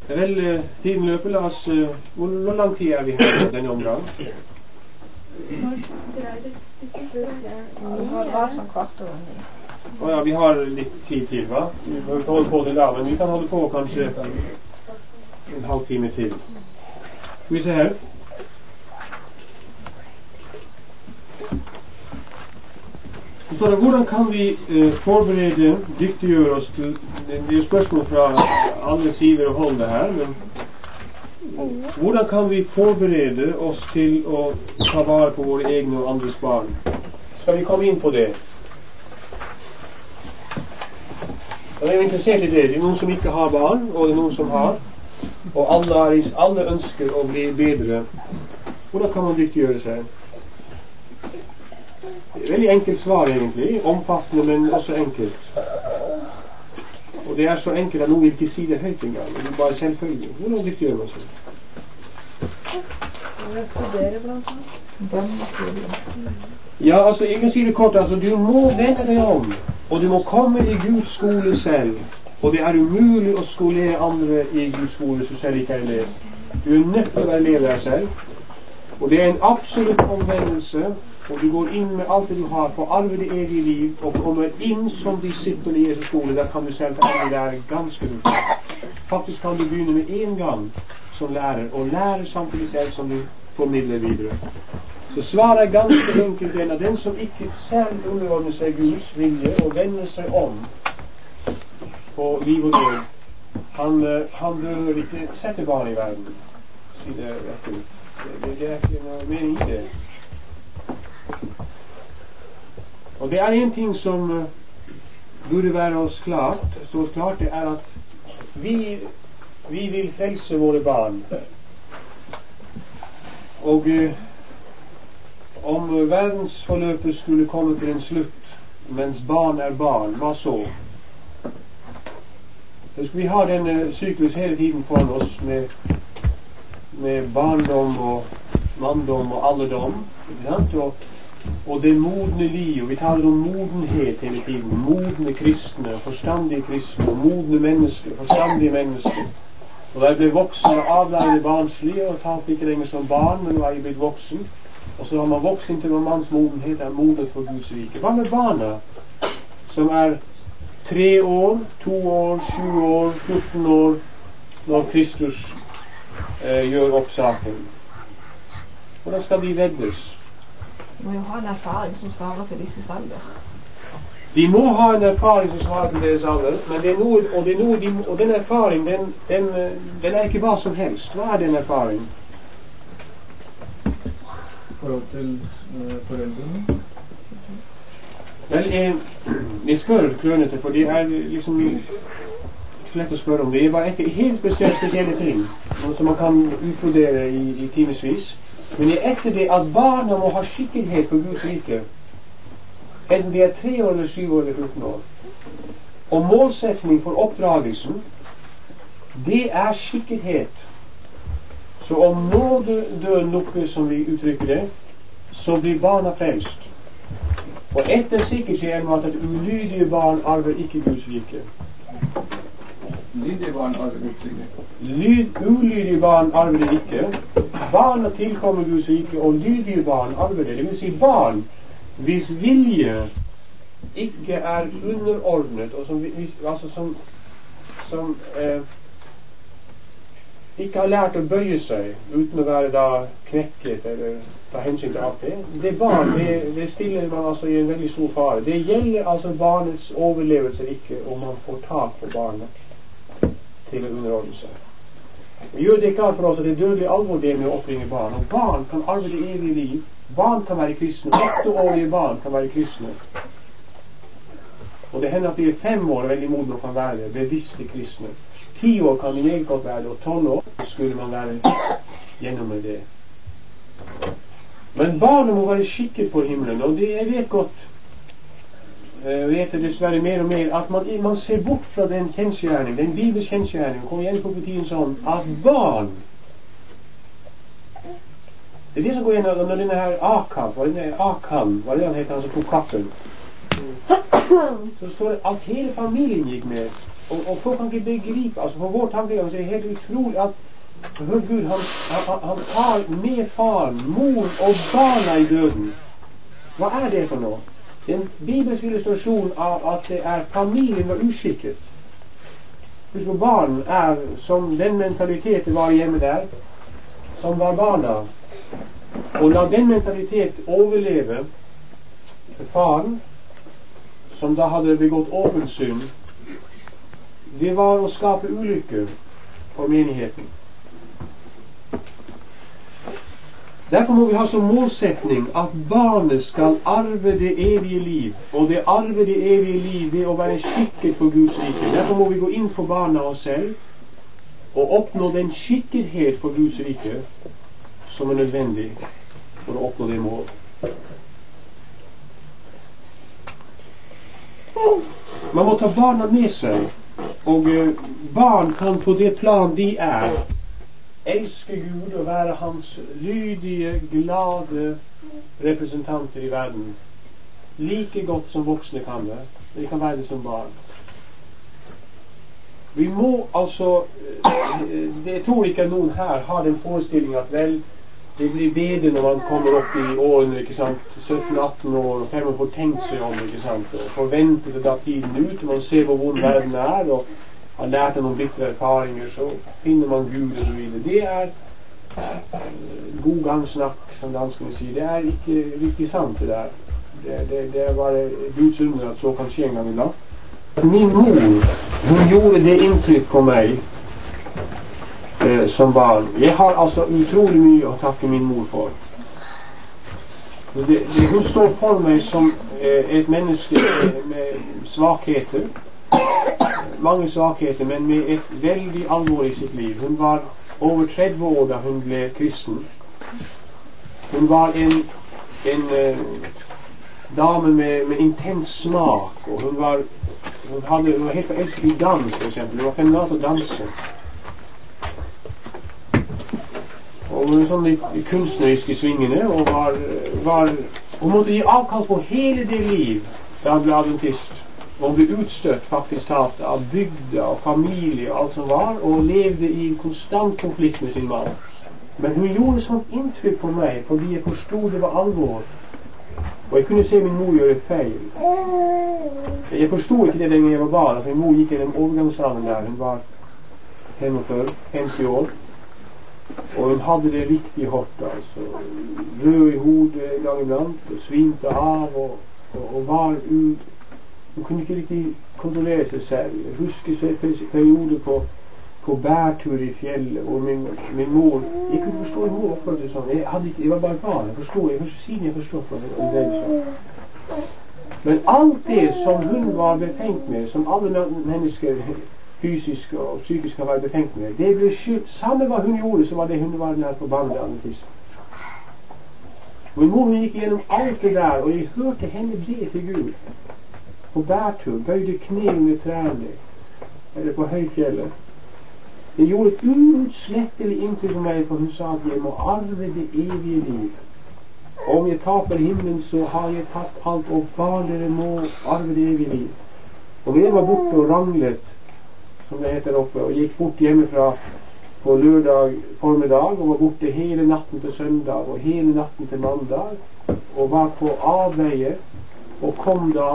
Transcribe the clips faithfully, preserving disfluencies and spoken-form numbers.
Vel, tiden løper. La oss, uh, hvor, hvor lang tid er vi her i denne omgang? Vi har vært som kvart over ni. Å ja, vi har litt tid til, va? Vi får ikke holde på til da, men vi kan holde på kanskje en halv time til. Skal vi se her. Så står det, hvordan kan vi uh, forberede, dyktiggjøre oss til, det er jo spørsmål fra alle sider og hold det her, men hvordan kan vi forberede oss til å ta vare på våre egne og andres barn? Skal vi komme inn på det? Og jeg er interessert i det. Det er noen som ikke har barn, og det er noen som har, og alle, er, alle ønsker å bli bedre. Hvordan kan man dyktiggjøre seg? Det er veldig enkelt svar egentlig, omfattende, men også enkelt. Og det er så enkelt at noen vil ikke si det høyt engang. Det er bare selvfølgelig. Hvordan dyktiggjør man seg? Jeg studerer blant annet. Ja, altså, jeg kan si det kort, altså, du må vende deg om, og du må komme i Guds skole selv. Og det er umulig å skolere andre i Guds skole hvis du selv ikke er elev. Du er nødt til å være elev der selv. Og det er en absolutt omvendelse, og du går inn med alt det du har for å arve det evige liv, og kommer inn som disippel i Jesu skole. Der kan du selv ta inn det der ganske mye. Faktisk kan du begynne med en gang som lærer, og lære samtidig selv som du formidler videre. Så svaret er ganske enkelt den, at den som ikke selv underordner seg Guds vilje og vender seg om på liv og død, han, han bør ikke sette barn i verden. Si det rett ut. Det, det er ikke noe mening i det. Og det er en ting som uh, burde være oss klart, så klart, det er at vi, vi vil frelse våre barn. Og uh, om uh, verdensforløpet skulle komme til en slutt mens barn er barn, hva så? Så skal vi ha denne syklus hele tiden foran oss med, med barndom og manndom og alledom, ikke sant? Og og det modne liv, og vi taler om modenhet hele tiden, modne kristne, forstandige kristne, og modne mennesker, forstandige mennesker. Og da jeg ble voksen og avleide barnslige, og talte ikke lenger som barn, men nå er jeg blitt voksen, og så har man vokst inntil en manns modenhet er modet for Guds rike. Hva med barna, som er tre år, to år, sju år, fjorten år, når Kristus eh, gjør opp saken? Hvordan skal de reddes? Du må jo ha en erfaring som svarer til disse alder. De må ha en erfaring som svarer til deres alder, men det er noe, og, det er noe de, og den erfaring, den, den, den er ikke hva som helst. Hva er den erfaring? Forhold til uh, foreldrene? Vel, jeg, jeg spør klønete, for det er liksom ikke så lett å spørre om. Det er bare ikke helt spesielle, spesielle ting, som man kan utbrodere i, i timesvis. Men det er etter det at barna må ha skikkelighet for Guds rike, enten de er tre år eller syv år eller fjorten år. Og målsetning for oppdragelsen, det er skikkelighet. Så om nådedøden lukker, som vi uttrykker det, så blir barna frelst. Og etter sikkert sier man at ulydige barn arver ikke Guds rike. Lydige barn arver Guds rike. Lyd, ulydige barn arver det ikke. Barna tilkommer Guds rike, og lydige barn arver det. Det vil si barn hvis vilje ikke er underordnet, og som, altså som, som eh, ikke har lært å bøye seg uten å være da knekket eller ta hensyn til alt det. Det barn, det, det stiller man altså i en veldig stor fare. Det gjelder altså barnets overlevelse ikke om man får tak på barnet til å underordne seg. Vi gjør det klart for oss at det er dødelig alvor det med å oppbringe barn. Og barn kan arve det evige liv. Barn kan være kristne. Åtteårige barn kan være kristne. Og det hender at de er fem år veldig modne og kan være bevisste kristne. Ti år kan de meget godt være det, og tolv år skulle man være gjennom med det. Men barnet må være skikket på himmelen, og det jeg vet godt, jeg vet det dessverre mer og mer, at man, man ser bort fra den kjensgjerning, den bibels kjensgjerning, kommer igjen på profetien sånn, at barn, det er det som går igjen når denne her Akan, hva denne Akan, hva det han heter, han som tok kappen, så står det at hele familien gikk med. og, og folk kan ikke begripe, altså for vår tankegang så er det helt utrolig at hør Gud, han, han, han tar med faren, mor og barna i døden. Hva er det for noe? Det er en bibelsk illustrasjon av at det er familien var uskikket. Husk på, barn er som den mentaliteten var hjemme der, som var barna. Og la den mentalitet overleve faren, som da hadde begått åpen synd, det var å skape ulykke for menigheten. Derfor må vi ha som målsetning at barnet skal arve det evige liv, og det arve det evige liv ved å være skikket for Guds rike. Derfor må vi gå inn for barna oss selv og oppnå den skikkethet for Guds rike som er nødvendig for å oppnå det mål. Man må ta barna med seg, og barn kan på det plan de er elske Gud og være hans lydige, glade representanter i verden like godt som voksne kan det. De kan være det som barn. Vi må altså det, jeg tror ikke noen her har den forestilling at vel det blir bedre når man kommer opp i årene, ikke sant, sytten atten år, og fem år får tenkt seg om, ikke sant, og forventer det da tiden ut, og man ser hvor vond verden er, og har lært noen bitre erfaringer, så finner man Gud og så videre. Det er uh, god gangsnakk, som danskene sier. Det er ikke riktig sant, det der. Det, det, det er bare Guds under at så kan skje en gang i dag. Min mor, hun gjorde det inntrykk på meg uh, som barn. Jeg har altså utrolig mye å takke min mor for. Det, det, hun står for meg som uh, et menneske med svakheter, mange svakheter, men med et veldig alvor i sitt liv. Hun var over tretti år da hun ble kristen. Hun var en, en uh, dame med, med intens smak, og hun var, hun hadde, hun var helt forelsket i dans, for eksempel. Hun var feminat å danse. Og hun var sånn litt kunstnerisk i svingene, og var, var hun måtte gi avkall på hele det liv da hun ble adventist. Og ble utstøtt faktisk talt av bygda og familie og alt som var, og levde i en konstant konflikt med sin mann. Men hun gjorde sånt inntrykk på meg fordi jeg forstod det var alvor, og jeg kunne se min mor gjøre feil. Jeg forstod ikke det den gang jeg var barn, at min mor gikk i den overgangsrammen der. Hun var femogfyrre femti år, og hun hadde det riktig hardt, altså rød i hodet en gang iblant, og svimte av, og, og, og var u hun kunne ikke riktig kontrollere seg selv. Jeg husker perioder på, på bærtur i fjellet, hvor min, min mor, jeg kunne forstå en mor oppførte seg sånn. Jeg, hadde ikke, jeg var bare barn, jeg forstod, jeg forstod siden jeg forstod for det, det sånn. Men alt det som hun var befengt med, som alle mennesker fysisk og psykisk kan være befengt med, det ble skyld, samme hva hun gjorde, så var det hun var nær på bandet adventisten. Min mor gikk gjennom alt det der, og jeg hørte henne be til Gud. På bærtur, bøyde kne under trærne, eller på høyfjellet. Det gjorde et uutslettelig inntrykk på meg, for hun sa at jeg må arve det evige liv. Om jeg taper himmelen, så har jeg tatt alt, og bare dere må arve det evige liv. Og jeg var borte og ranglet, som det heter oppe, og gikk bort hjemmefra på lørdag formiddag, og var borte hele natten til søndag, og hele natten til mandag, og var på avveie, og kom da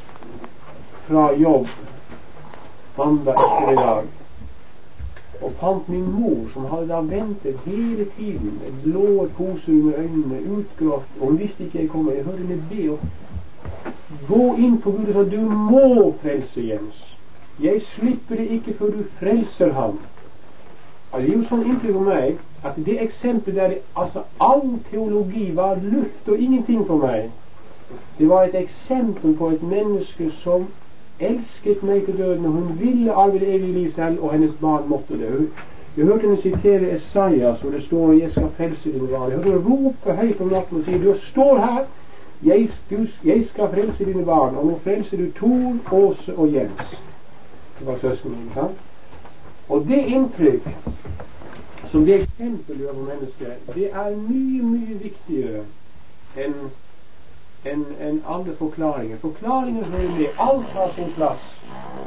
fra jobb mandag etter i dag, og fant min mor, som hadde da ventet hele tiden med blå poser under øynene, utgrått, og hun visste ikke jeg kom. Jeg hørte henne be og gå inn på Gud og sa, du må frelse Jens. Jeg slipper det ikke før du frelser ham. Det gjorde sånn inntrykk på meg at det eksempelet der, altså all teologi var luft og ingenting for meg. Det var et eksempel på et menneske som elsket meg til døden, og hun ville arve det evige liv selv, og hennes barn måtte det. Jeg hørte henne sitere Esaias, hvor det står, jeg skal frelse dine barn. Jeg hørte henne rope høyt om natten og si, du står her, jeg, du, jeg skal frelse dine barn, og nå frelser du Tor, Åse og Jens. Det var søskenen, sant? Og det inntrykk som det eksempel gjør på mennesket, det er mye, mye viktigere enn enn en alle forklaringer. Forklaringer hører med, alt har sin plass.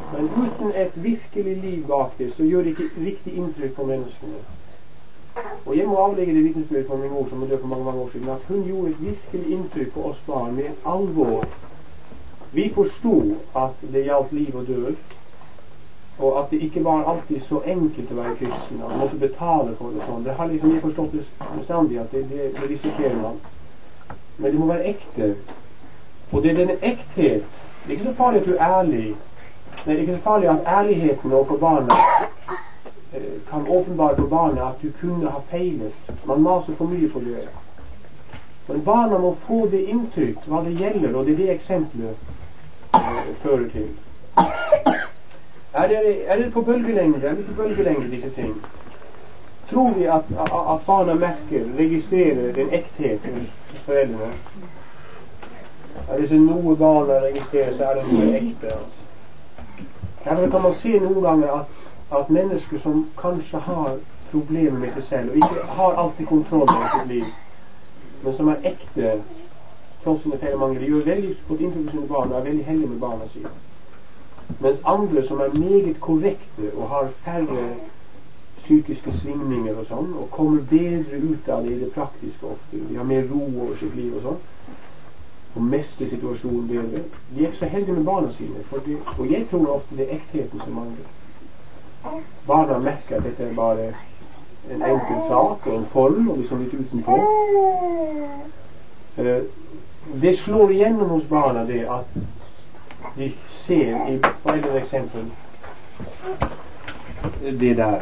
Men uten et virkelig liv bak det, så gjør det ikke riktig inntrykk på menneskene. Og jeg må avlegge det vitnesbyrd på min mor, som er død for mange, mange år siden, at hun gjorde et virkelig inntrykk på oss barn med et alvor. Vi forstod at det gjaldt liv og død, og at det ikke var alltid så enkelt å være kristen, at man måtte betale for det sånn. Det har liksom jeg forstått bestandig, at det, det, det risikerer man. Men det må være ekte. Og det er denne ekthet. Det er ikke så farlig at du er ærlig. Det er ikke så farlig at ærligheten overfor barna eh, kan åpenbare for barna at du kunne ha feilet. Man maser for mye på det. Men barna må få det inntrykk hva det gjelder, og det er det eksempelet eh, fører til. Er det, er det på bølgelengde, er det på bølgelengde disse ting? Tror vi at, at barna merker, registrerer den ekthet hos foreldrene? Er det så noe barna registrerer, så er det noe ekte. Altså. Derfor kan man se noen ganger at, at mennesker som kanskje har problemer med seg selv, og ikke har alltid kontroll over sitt liv, men som er ekte, tross sine feil og mangler, de gjør veldig godt inntrykk på sine barn og er veldig heldige med barna sine. Mens andre som er meget korrekte og har færre psykiske svingninger og sånn, og kommer bedre ut av det i det praktiske ofte, de har mer ro over sitt liv og sånn, og mestrer situasjonen bedre, de er ikke så heldige med barna sine, de, og jeg tror ofte det er ektheten som mangler. Barna merker at dette er bare en enkel sak og en form, og liksom litt utenpå. Uh, det slår igjennom hos barna det at de ser i foreldre eksempel det der.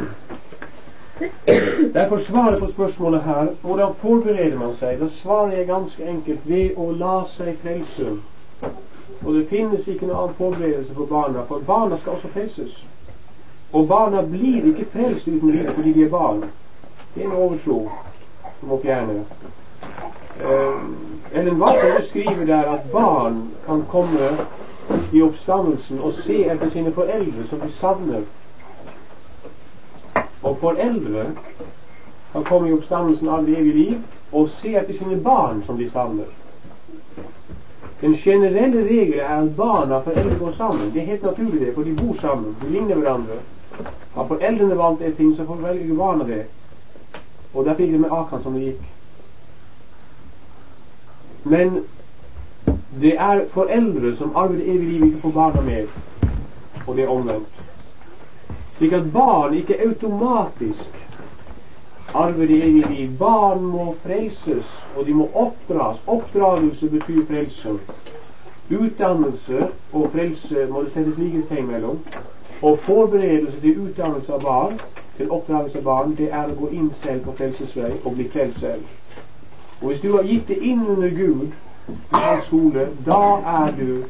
Derfor svaret på spørsmålet her, hvordan forbereder man seg? Da svarer jeg ganske enkelt ved å la seg frelse. Og det finnes ikke noen annen forberedelse for barna, for barna skal også frelses. Og barna blir ikke frelst uten videre fordi de er barn. Det er en overtro som må fjerne. Uh, Ellen White skriver der at barn kan komme i oppstandelsen og se etter sine foreldre som de savner. Og foreldre kan komme i oppstandelsen av det evige liv og se etter sine barn som de savner. Den generelle regel er at barn og foreldre går sammen. Det er helt naturlig det, for de bor sammen, de ligner hverandre. Har foreldrene valgt et ting, så får velge barna det. Og der fikk det med Akan som det gikk. Men det er foreldre som arver det evige liv ikke får barna med, og det er omvendt. Slik at barn ikke automatisk arver det evige liv. Barn må frelses, og de må oppdras. Oppdragelse betyr frelse. Utdannelse og frelse må det settes likhetstegn mellom. Og forberedelse til utdannelse av barn, til oppdragelse av barn, det er å gå inn selv på frelsesvei og bli frelst selv. Og hvis du har gitt det inn under Gud i hans skole, da er du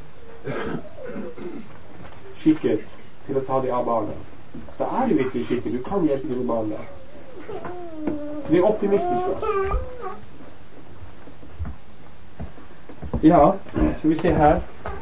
skikket til å ta det av barna. Da er du virkelig skikket. Du kan hjelpe dine barn der. Det er optimistisk, altså. Ja, skal vi se her.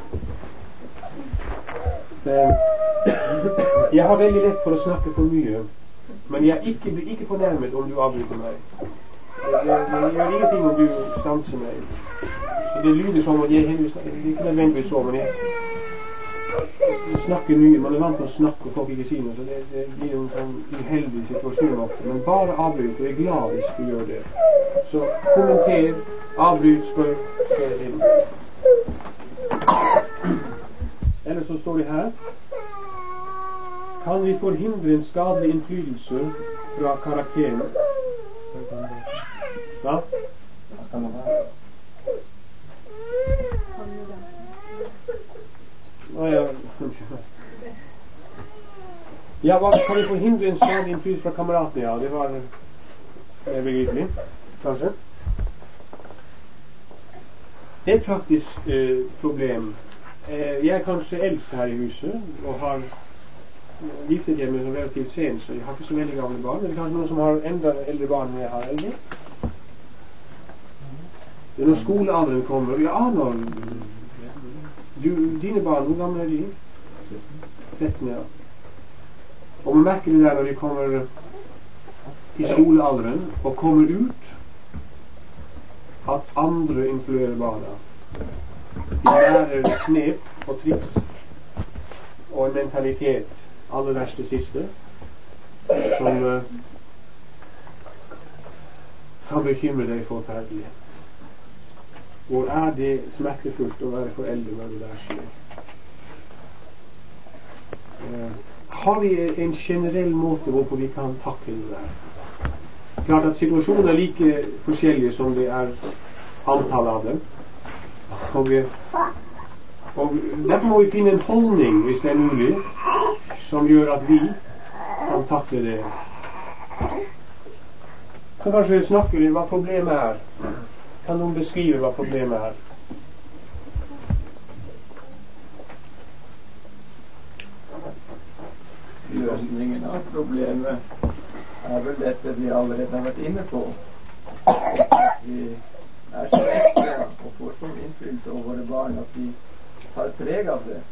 Jeg har veldig lett for å snakke for mye, men jeg ikke, blir ikke fornærmet om du avbryter meg. Jeg gjør ingenting om du stanser meg. Så det lyder som at jeg det er ikke nødvendigvis så, men jeg, jeg snakker mye. Man er vant til å snakke og folk ikke sier noe, så det, det blir en sånn uheldig situasjon ofte. Men bare avbryt, og jeg er glad hvis du gjør det. Så kommenter, avbryt, spør. Eller så står det her: kan vi forhindre en skadelig innflytelse fra karakteren? Hva? Kan man være? Nå, ja, ja, hva kan vi forhindre en skadelig innflytelse fra kameratene? Ja, det var det begripelig, kanskje. Det er et praktisk eh, problem. Eh, jeg er kanskje eldst her i huset, og har giftet hjemme som relativt sent, så jeg har ikke så veldig gamle barn. Men det er kanskje noen som har enda eldre barn enn jeg har, eller? Det er når skolealderen kommer. Jeg aner du, dine barn, hvor gamle er de? tretten, ja. Og man merker det der når de kommer i skolealderen og kommer ut, at andre influerer barna. De lærer knep og triks og en mentalitet, aller verste siste, som uh, kan bekymre deg forferdelig. Hvor er det smertefullt å være forelder når det der skjer? Uh, har vi en generell måte hvorpå vi kan takle det der? Klart at situasjonen er like forskjellige som det er antall av dem. Og, og derfor må vi finne en holdning, hvis det er mulig, som gjør at vi kan takle det. Kan kanskje snakke litt hva problemet er. Kan noen beskrive hva problemet er? Løsningen av problemet er vel dette vi allerede har vært inne på. At vi er så ekstra og får så innflytelse over våre barn at de tar preg av det.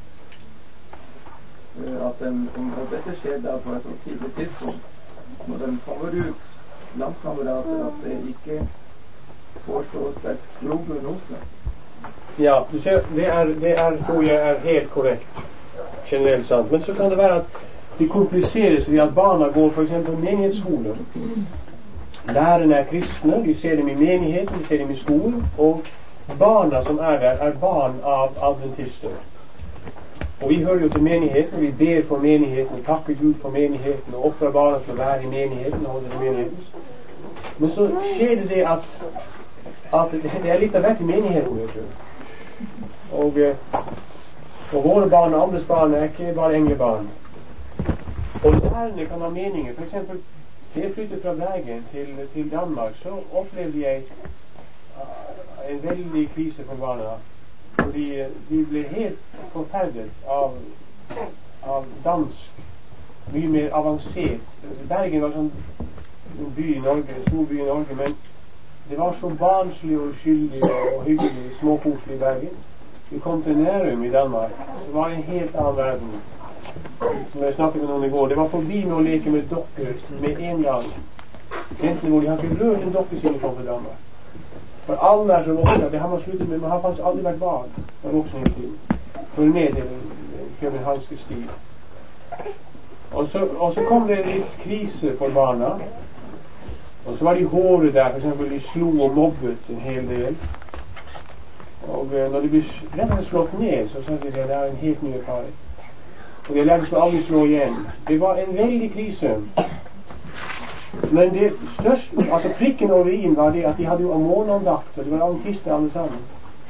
At de, og dette skjer da på et så tidlig tidspunkt når de kommer ut blant kamerater, at det ikke får så sterkt grobunn hos dem. Ja, du ser, det er, det er, tror jeg er helt korrekt, generelt sant. Men så kan det være at det kompliseres ved at barna går for eksempel menighetsskole. Lærerne er kristne, vi ser dem i menigheten, vi ser dem i skolen, og barna som er der, er barn av adventister. Og vi hører jo til menigheten, vi ber for menigheten, vi takker Gud for menigheten, og oppdrar barna til å være i menigheten, og holde til menigheten. Men så skjer det det at, at det er litt av hvert i menigheten, vet du. Og, og våre barn og andres barn er ikke bare englebarn. Og lærerne kan ha meninger. For eksempel, da jeg flyttet fra Bergen til, til Danmark, så opplevde jeg uh, en veldig krise for barna. Fordi de ble helt forferdet av, av dansk, mye mer avansert. Bergen var sånn en by i Norge, en stor by i Norge, men det var så barnslig og uskyldig og hyggelig, småkoselig i Bergen. Vi kom til Nærum i Danmark, så var det en helt annen verden. Som jeg snakket med noen i går, det var forbi med å leke med dokker med en gang. Jentene hvor de har ikke rørt en dokke siden de kom til Danmark. For alle er så voksne, det har man sluttet med, man har faktisk aldri vært barn av voksne hele tiden. Følg med til den københavnske stil. Og så, og så kom det litt krise for barna, og så var de hårde der, for eksempel de slo og mobbet en hel del. Og uh, når de ble rett og slett slått ned, så sa de at det er en helt ny erfaring. Og jeg lærte å aldri slå igjen. Det var en veldig krise. Men det største, altså prikken over i-en var det at de hadde jo morgenandakt, og det var adventister alle sammen.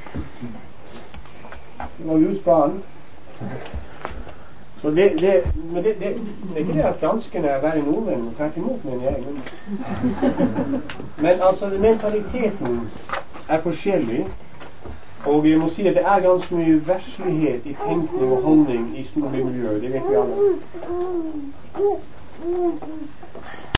Det var Guds barn. Så det, det, men det, det, det er ikke det at danskene er verre nordmenn, tvert imot, mener jeg. Men, men altså, mentaliteten er forskjellig. Og jeg må si at det er ganske mye verslighet i tenkning og holdning i store miljøer. Det vet vi alle.